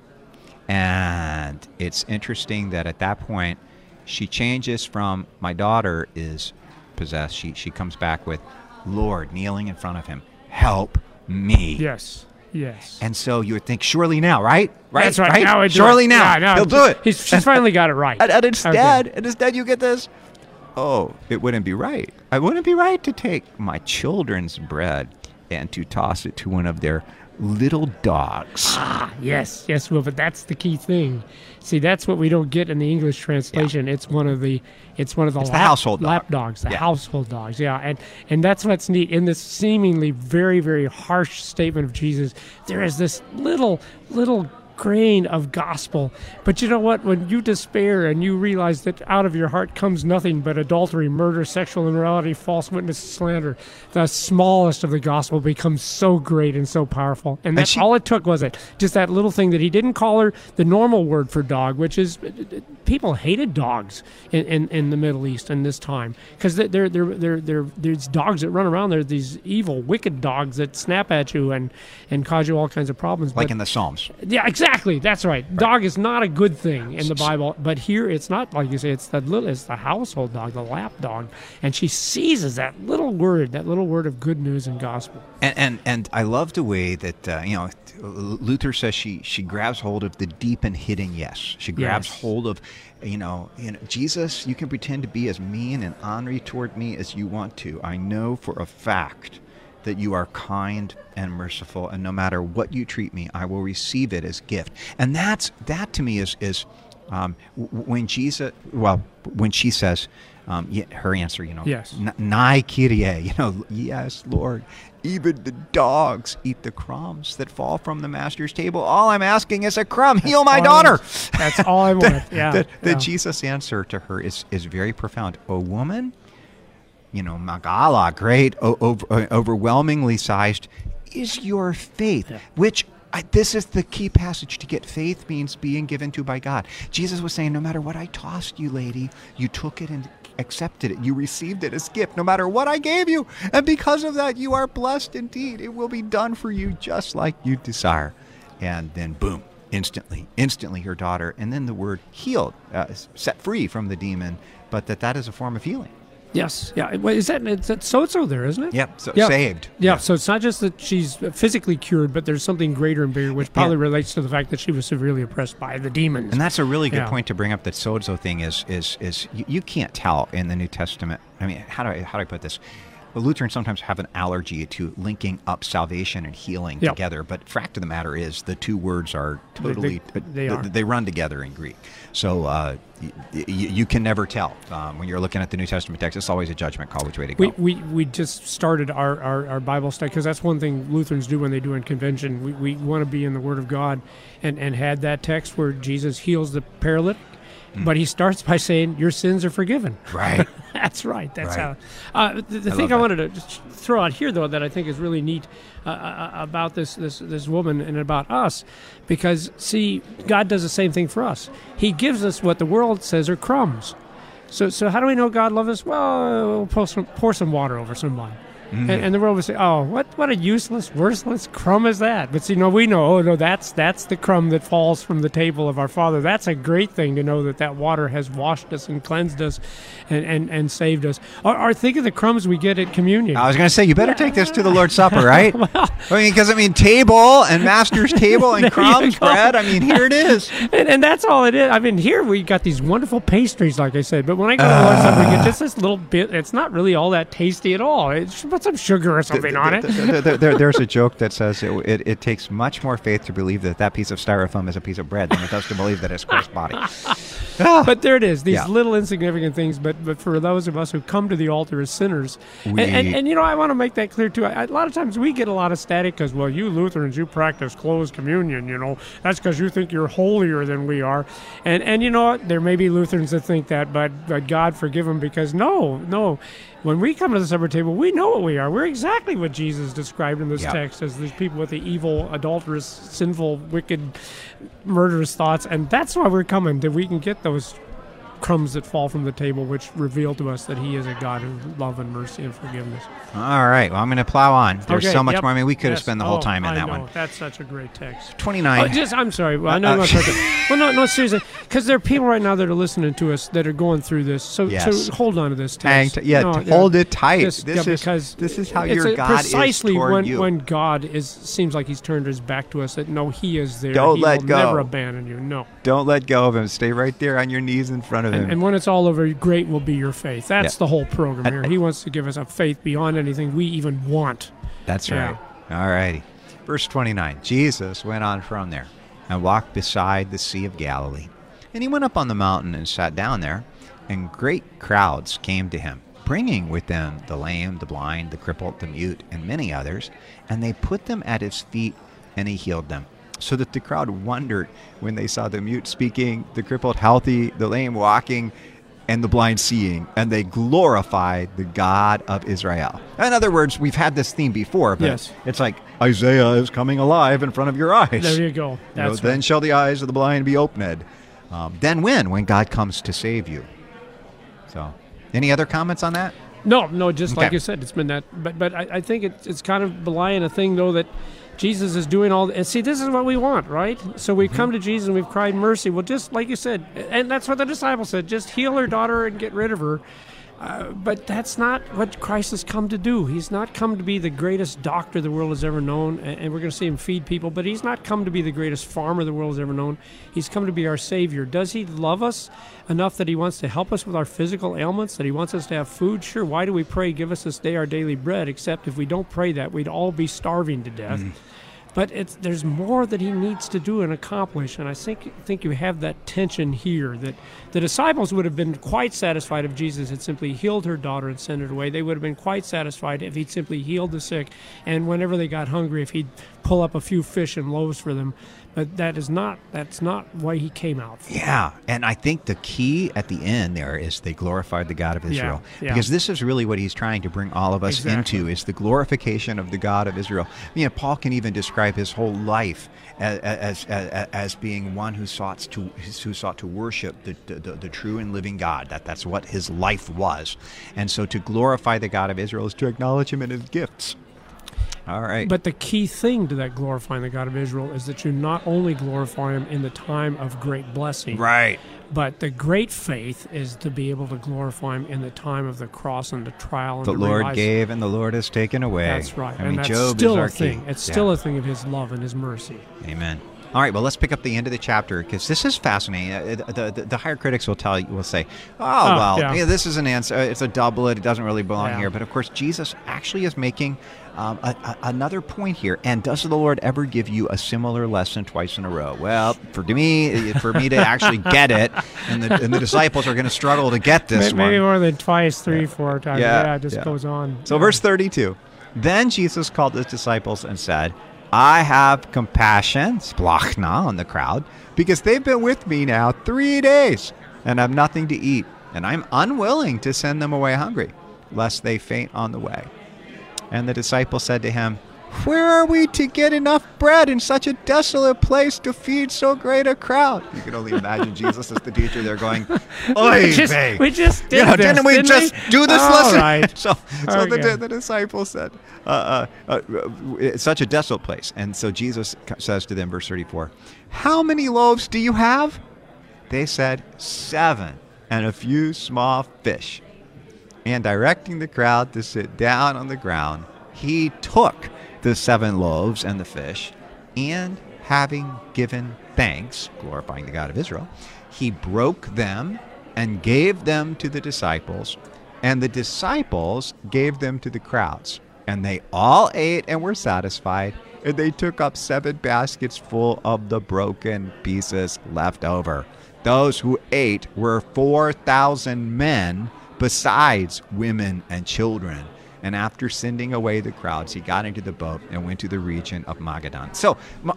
And it's interesting that at that point, she changes from, my daughter is possessed. She she comes back with, Lord, kneeling in front of him, help me. Yes, yes. And so you would think, surely now, right? Right? That's right. right? Now I do surely it. now, yeah, no, he'll do it. He's, she's finally got it right. And, and instead, okay. and instead you get this, oh, it wouldn't be right. I wouldn't be right to take my children's bread and to toss it to one of their little dogs. Ah, yes, yes, well, but that's the key thing. See, that's what we don't get in the English translation. Yeah. It's one of the, it's one of the, it's lap, the household dog. lap dogs, the yeah. household dogs. Yeah, and and that's what's neat in this seemingly very, very harsh statement of Jesus. There is this little, little grain of gospel. But you know what? When you despair and you realize that out of your heart comes nothing but adultery, murder, sexual immorality, false witness, slander, the smallest of the gospel becomes so great and so powerful. And that's and she, all it took, was it? Just that little thing that he didn't call her the normal word for dog, which is, people hated dogs in, in, in the Middle East in this time. Because they're, they're, they're, they're, there's dogs that run around. They're these evil, wicked dogs that snap at you and, and cause you all kinds of problems. Like but, in the Psalms. Yeah, exactly. Exactly, that's right. right. Dog is not a good thing in the Bible, but here it's not like you say. It's the little, it's the household dog, the lap dog, and she seizes that little word, that little word of good news and gospel. And and, and I love the way that uh, you know Luther says she she grabs hold of the deep and hidden yes. She grabs yes. hold of you know you know Jesus. You can pretend to be as mean and ornery toward me as you want to. I know for a fact that you are kind and merciful, and no matter what you treat me, I will receive it as gift. And that's that to me is is um, when Jesus, well, when she says, um, yeah, her answer, you know, yes, Nai Kyrie, you know, yes, Lord, even the dogs eat the crumbs that fall from the master's table. All I'm asking is a crumb. That's Heal my daughter. That's all I want. the, yeah, the, the yeah. Jesus answer to her is is very profound. O woman, you know, Magala, great, o- over, uh, overwhelmingly sized, is your faith, yeah. which I, this is the key passage to get. Faith means being given to by God. Jesus was saying, no matter what I tossed you, lady, you took it and accepted it. You received it as gift, no matter what I gave you. And because of that, you are blessed indeed. It will be done for you just like you desire. And then, boom, instantly, instantly her daughter, and then the word healed, uh, set free from the demon, but that that is a form of healing. Yes, yeah. Well, is that it's that so-so there, isn't it? Yep, so yeah. saved. Yeah. yeah, so it's not just that she's physically cured, but there's something greater and bigger, which probably yeah. relates to the fact that she was severely oppressed by the demons. And that's a really good yeah. point to bring up. That sozo thing is is is you, you can't tell in the New Testament. I mean, how do I how do I put this? Well, Lutherans sometimes have an allergy to linking up salvation and healing yep. together, but fact of the matter is the two words are totally, they, they, they, are. they run together in Greek. So uh, y- y- you can never tell. Um, when you're looking at the New Testament text, it's always a judgment call which way to go. We we, we just started our, our, our Bible study, because that's one thing Lutherans do when they do in convention. We, we want to be in the Word of God, and, and had that text where Jesus heals the paralytic. Mm. But he starts by saying, your sins are forgiven. Right. That's right. That's right. how. Uh, the the I thing I wanted to just throw out here, though, that I think is really neat uh, uh, about this, this this woman and about us, because, see, God does the same thing for us. He gives us what the world says are crumbs. So so how do we know God loves us? Well, we'll pour some, pour some water over somebody. Mm-hmm. And, and the world would say, "Oh, what, what a useless, worthless crumb is that?" But see, no, we know. Oh no, that's that's the crumb that falls from the table of our Father. That's a great thing to know that that water has washed us and cleansed us, and, and, and saved us. Or, or think of the crumbs we get at communion. I was going to say, you better take this to the Lord's Supper, right? well, I mean, because I mean, table and Master's table and crumbs, bread. I mean, here it is. and, and that's all it is. I mean, here we got these wonderful pastries, like I said. But when I go to the Lord's Supper, we get just this little bit. It's not really all that tasty at all. It's some sugar or something on it. there, there, there, there's a joke that says it, it, it takes much more faith to believe that that piece of styrofoam is a piece of bread than it does to believe that it's Christ's body. ah, but there it is, these yeah. little insignificant things, but but for those of us who come to the altar as sinners, we, and, and, and you know, I want to make that clear too. I, a lot of times we get a lot of static because, well, you Lutherans, you practice closed communion, you know, that's because you think you're holier than we are. And, and you know what, there may be Lutherans that think that, but, but God forgive them, because no, no. When we come to the supper table, we know what we are. We're exactly what Jesus described in this yep. text as these people with the evil, adulterous, sinful, wicked, murderous thoughts. And that's why we're coming, that we can get those crumbs that fall from the table, which reveal to us that he is a God of love and mercy and forgiveness. All right. Well, I'm going to plow on. There's okay, so much yep. more. I mean, we could yes. have spent the whole oh, time in I that know. one. That's such a great text. twenty-nine. Oh, just, I'm sorry. Well, I know uh, I'm not Well, no, no, seriously. Because there are people right now that are listening to us that are going through this. So, yes. so hold on to this text. text. Yeah, no, hold yeah, it tight. Just, this yeah, is because this is how it's your a, God precisely is toward when, you. when God is seems like he's turned his back to us, that no, he is there. Don't he let will go. never abandon you. No. Don't let go of him. Stay right there on your knees in front of and, him. And when it's all over, great will be your faith. That's yeah. the whole program here. He wants to give us a faith beyond anything we even want. That's yeah. right. All righty. Verse twenty-nine. Jesus went on from there and walked beside the Sea of Galilee. And he went up on the mountain and sat down there, and great crowds came to him, bringing with them the lame, the blind, the crippled, the mute, and many others, and they put them at his feet, and he healed them. So that the crowd wondered when they saw the mute speaking, the crippled healthy, the lame walking, and the blind seeing, and they glorified the God of Israel. In other words, we've had this theme before, but yes. it's like Isaiah is coming alive in front of your eyes. There you go. That's you know, right. Then shall the eyes of the blind be opened. Um, then when? When God comes to save you. So, any other comments on that? No, no, just Okay. like you said, it's been that. But but I, I think it, it's kind of belying a thing, though, that Jesus is doing all. And see, this is what we want, right? So we've mm-hmm. come to Jesus and we've cried mercy. Well, just like you said, and that's what the disciples said, just heal her daughter and get rid of her. Uh, but that's not what Christ has come to do. He's not come to be the greatest doctor the world has ever known, and, and we're going to see him feed people, but he's not come to be the greatest farmer the world has ever known. He's come to be our Savior. Does he love us enough that he wants to help us with our physical ailments, that he wants us to have food? Sure. Why do we pray, give us this day our daily bread? Except if we don't pray that, we'd all be starving to death. Mm. But it's, there's more that he needs to do and accomplish, and I think think you have that tension here, that the disciples would have been quite satisfied if Jesus had simply healed her daughter and sent her away. They would have been quite satisfied if he'd simply healed the sick, and whenever they got hungry, if he'd pull up a few fish and loaves for them. But that is not, that's not why he came out for. Yeah, and I think the key at the end there is they glorified the God of Israel. Yeah, yeah. Because this is really what he's trying to bring all of us exactly. into, is the glorification of the God of Israel. I mean, Paul can even describe his whole life as as, as, as being one who sought to who sought to worship the, the, the true and living God. That that's what his life was. And so to glorify the God of Israel is to acknowledge him in his gifts. All right. But the key thing to that glorifying the God of Israel is that you not only glorify him in the time of great blessing, right, but the great faith is to be able to glorify him in the time of the cross and the trial. And the to Lord realize gave and the Lord has taken away. That's right. I and mean, that's Job still is our a thing. king. It's Yeah. still a thing of his love and his mercy. Amen. All right, well, let's pick up the end of the chapter because this is fascinating. Uh, the, the, the higher critics will tell you, will say, "Oh, Oh, well, yeah. yeah, this is an answer. It's a doublet. It doesn't really belong Yeah. here." But of course, Jesus actually is making um, a, a, another point here. And does the Lord ever give you a similar lesson twice in a row? Well, for me, for me to actually get it, and the, and the disciples are going to struggle to get this Maybe, maybe one. more than twice, three, four times. Yeah, Yeah, it just yeah. goes on. So, verse thirty-two. Then Jesus called his disciples and said, I have compassion, splachna, on the crowd, because they've been with me now three days and have nothing to eat, and I'm unwilling to send them away hungry, lest they faint on the way. And the disciples said to him, Where are we to get enough bread in such a desolate place to feed so great a crowd? You can only imagine Jesus as the teacher there going, Oy we, just, vey. we just did You know, this, didn't we didn't just we? do this All lesson? right. So, so the, Okay. the disciples said, uh, uh, uh, it's such a desolate place. And so Jesus says to them, verse thirty-four, How many loaves do you have? They said, Seven, and a few small fish. And directing the crowd to sit down on the ground, he took the seven loaves and the fish, and having given thanks, glorifying the God of Israel, he broke them and gave them to the disciples, and the disciples gave them to the crowds. And they all ate and were satisfied, and they took up seven baskets full of the broken pieces left over. Those who ate were four thousand men, besides women and children. And after sending away the crowds, he got into the boat and went to the region of Magadan. So,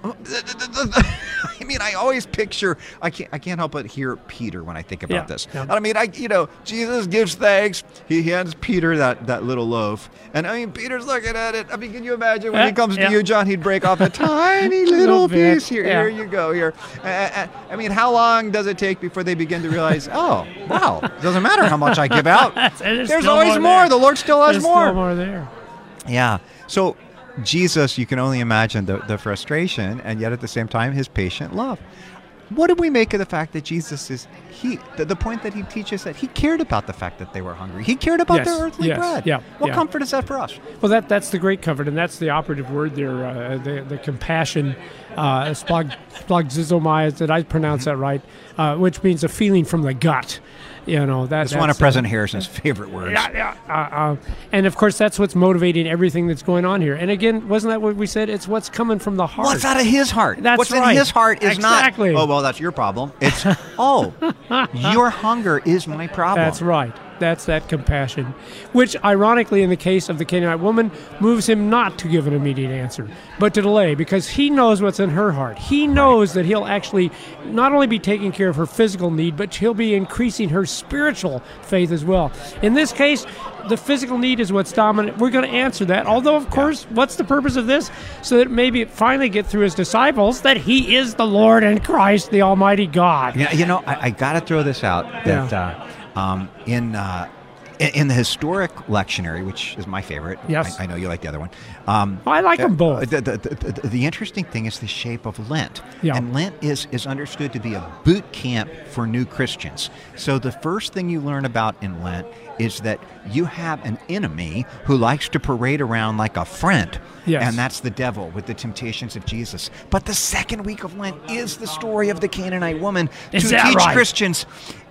I mean, I always picture, I can't, I can't help but hear Peter when I think about Yeah, this. yeah. I mean, I, you know, Jesus gives thanks. He hands Peter that, that little loaf. And I mean, Peter's looking at it. I mean, can you imagine when Yeah, he comes to yeah. you, John, he'd break off a tiny Little little bit, piece. Here, yeah. here you go, here. Uh, uh, I mean, how long does it take before they begin to realize, oh, wow, doesn't matter how much I give out. There's There's still always more more. there. The Lord still has There's more. still more there. Yeah. So Jesus, you can only imagine the, the frustration and yet at the same time his patient love. What do we make of the fact that Jesus is, he, the, the point that he teaches that he cared about the fact that they were hungry. He cared about Yes, their earthly yes, bread. yeah, What yeah. comfort is that for us? Well, that that's the great comfort, and that's the operative word there, uh, the, the compassion, uh, splag, splagzizomai, did I pronounce that right? Uh, which means a feeling from the gut. You know, that, It's one of that's, uh, President Harrison's favorite words. Yeah, yeah. Uh, uh, and of course, that's what's motivating everything that's going on here. And again, wasn't that what we said? It's what's coming from the heart. What's out of his heart? That's What's right. in his heart is Exactly. not, oh, well, that's your problem. It's, oh, your hunger is my problem. That's right. That's that compassion, which ironically in the case of the Canaanite woman moves him not to give an immediate answer, but to delay because he knows what's in her heart. He knows that he'll actually not only be taking care of her physical need, but he'll be increasing her spiritual faith as well. In this case, the physical need is what's dominant. We're going to answer that. Although, of course, what's the purpose of this? So that maybe it finally get through his disciples that he is the Lord and Christ, the Almighty God. Yeah, you know, I, I got to throw this out that Yeah. uh, um, in uh, in in the historic lectionary, which is my favorite. Yes. I, I know you like the other one. Um, I like them both. The, the, the, the, the interesting thing is the shape of Lent. Yeah. And Lent is, is understood to be a boot camp for new Christians. So the first thing you learn about in Lent is that you have an enemy who likes to parade around like a friend. Yes. And that's the devil with the temptations of Jesus. But the second week of Lent is the story of the Canaanite woman Is to that teach right? Christians.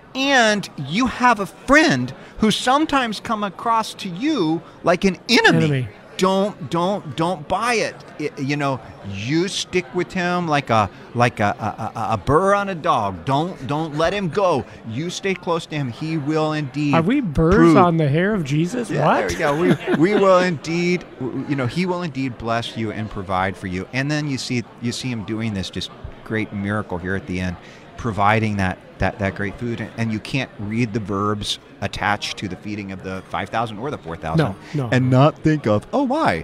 And you have a friend who sometimes come across to you like an enemy. Enemy. Don't don't don't buy it. It- You know, you stick with him like a like a, a, a, a burr on a dog. Don't don't let him go. You stay close to him. He will indeed. Are we burrs prove- on the hair of Jesus? Yeah, what? there we go. We, we will indeed, you know, he will indeed bless you and provide for you. And then you see you see him doing this just great miracle here at the end, providing that that, that great food. And, and you can't read the verbs attached to the feeding of the five thousand or the four thousand No, no. and not think of, oh, why?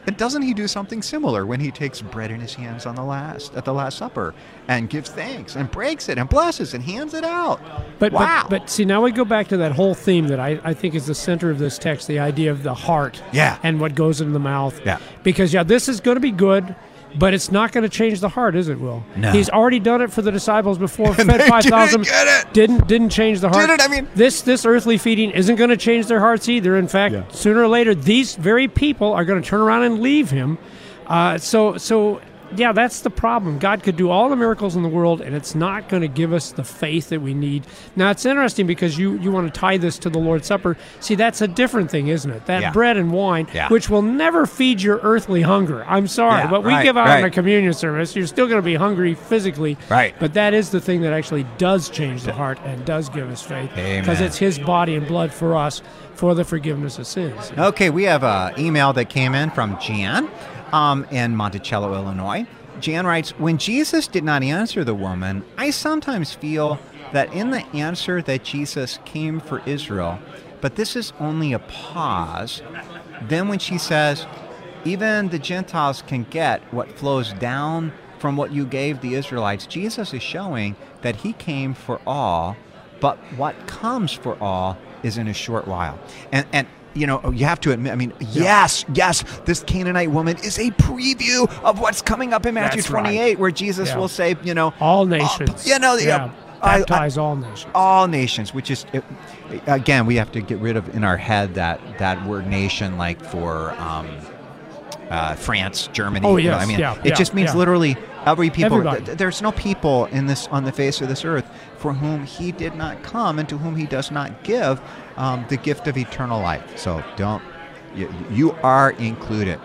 And doesn't he do something similar when he takes bread in his hands on the last at the Last Supper and gives thanks and breaks it and blesses and hands it out? But, wow. but but see, now we go back to that whole theme that I, I think is the center of this text, the idea of the heart yeah. and what goes into the mouth. Yeah. Because, yeah, this is going to be good, but it's not going to change the heart, is it, Will? No. He's already done it for the disciples before, And fed they five thousand. didn't get it. Didn't, didn't change the heart. Did it? I mean... This, this earthly feeding isn't going to change their hearts either. In fact, Yeah. sooner or later, these very people are going to turn around and leave him. Uh, so, so... Yeah, that's the problem. God could do all the miracles in the world, and it's not going to give us the faith that we need. Now, it's interesting because you, you want to tie this to the Lord's Supper. See, that's a different thing, isn't it? That Yeah. bread and wine, Yeah. which will never feed your earthly hunger. I'm sorry, Yeah, but we right, give out right. in a communion service. You're still going to be hungry physically. Right. But that is the thing that actually does change the heart and does give us faith. Because Amen. it's his body and blood for us for the forgiveness of sins. Okay, we have an email that came in from Jan um, in Monticello, Illinois. Jan writes, when Jesus did not answer the woman, I sometimes feel that in the answer that Jesus came for Israel, but this is only a pause. Then when she says, even the Gentiles can get what flows down from what you gave the Israelites, Jesus is showing that he came for all, but what comes for all is in a short while. And and you know, you have to admit, I mean, yes, yes, this Canaanite woman is a preview of what's coming up in Matthew That's right. twenty-eight, where Jesus Yeah. will say, you know, All nations. uh, you know, yeah. I- Baptize all nations. all nations, which is, it, again, we have to get rid of in our head that, that word nation, like for um, uh, France, Germany. Oh, you know, yes, I mean, yeah, it yeah, just means yeah. literally every people. Everybody. th- there's no people in this on the face of this earth for whom he did not come and to whom he does not give um, the gift of eternal life. So don't, you, you are included.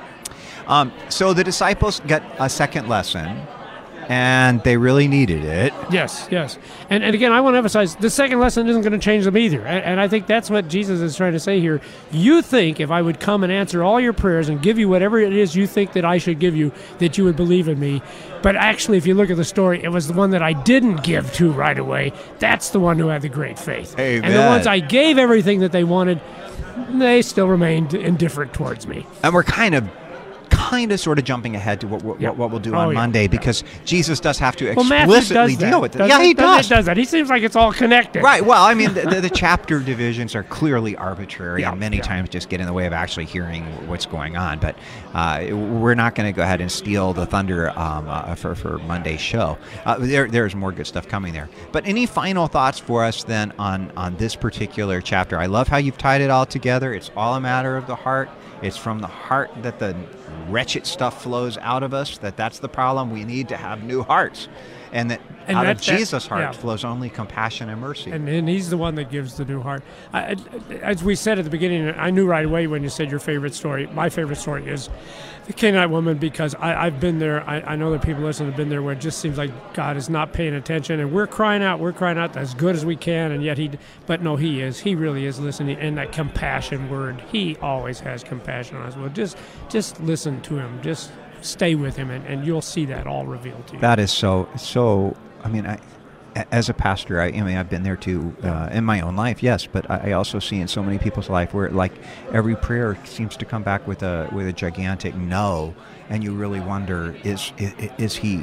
Um, so the disciples get a second lesson, and they really needed it. Yes, yes. And and again, I want to emphasize, the second lesson isn't going to change them either. And, and I think that's what Jesus is trying to say here. You think if I would come and answer all your prayers and give you whatever it is you think that I should give you, that you would believe in me. But actually, if you look at the story, it was the one that I didn't give to right away. That's the one who had the great faith. Amen. And the ones I gave everything that they wanted, they still remained indifferent towards me. And we're kind of kind of sort of jumping ahead to what what, Yeah. what we'll do Oh, on yeah, Monday, yeah. because Jesus does have to Well, Matthew explicitly does that. deal with it. Doesn't Yeah, he Doesn't does. it does that. He seems like it's all connected. Right. Well, I mean, the, the, the chapter divisions are clearly arbitrary Yeah, and many yeah. times just get in the way of actually hearing what's going on. But uh, we're not going to go ahead and steal the thunder um, uh, for, for Monday's show. Uh, there, there's more good stuff coming there. But any final thoughts for us then on, on this particular chapter? I love how you've tied it all together. It's all a matter of the heart. It's from the heart that the wretched stuff flows out of us, that that's the problem. We need to have new hearts. And that And out of that's- that- Jesus' heart yeah. flows only compassion and mercy. And, and he's the one that gives the new heart. I, I- as we said at the beginning, I knew right away when you said your favorite story. My favorite story is the Canaanite woman, because I, I've been there. I, I know that people listening have been there where it just seems like God is not paying attention, and we're crying out, we're crying out as good as we can, and yet he, but no, he is. He really is listening. And that compassion word, he always has compassion on us. Well, just, just listen to him. Just stay with him, and, and you'll see that all revealed to you. That is so, so, I mean, I, as a pastor, I, I mean, I've been there too uh, in my own life, yes, but I, I also see in so many people's life where, like, every prayer seems to come back with a with a gigantic no, and you really wonder, is is, is he...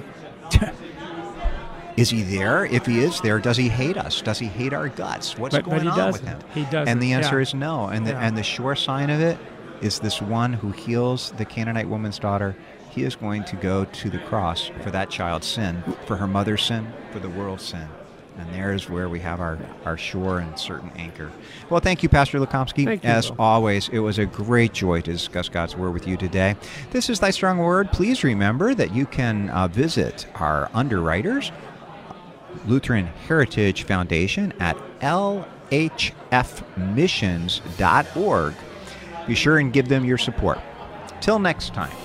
Is he there? If he is there, does he hate us? Does he hate our guts? What's But- going but he on doesn't. with him? He doesn't, And the answer yeah. is no. And the, Yeah. and the sure sign of it is this one who heals the Canaanite woman's daughter. He is going to go to the cross for that child's sin, for her mother's sin, for the world's sin. And there's where we have our, our sure and certain anchor. Well, thank you, Pastor Lukomsky. Thank you, As Bill. always, it was a great joy to discuss God's Word with you today. This is Thy Strong Word. Please remember that you can uh, visit our underwriters, Lutheran Heritage Foundation, at L H F missions dot org. Be sure and give them your support. Till next time.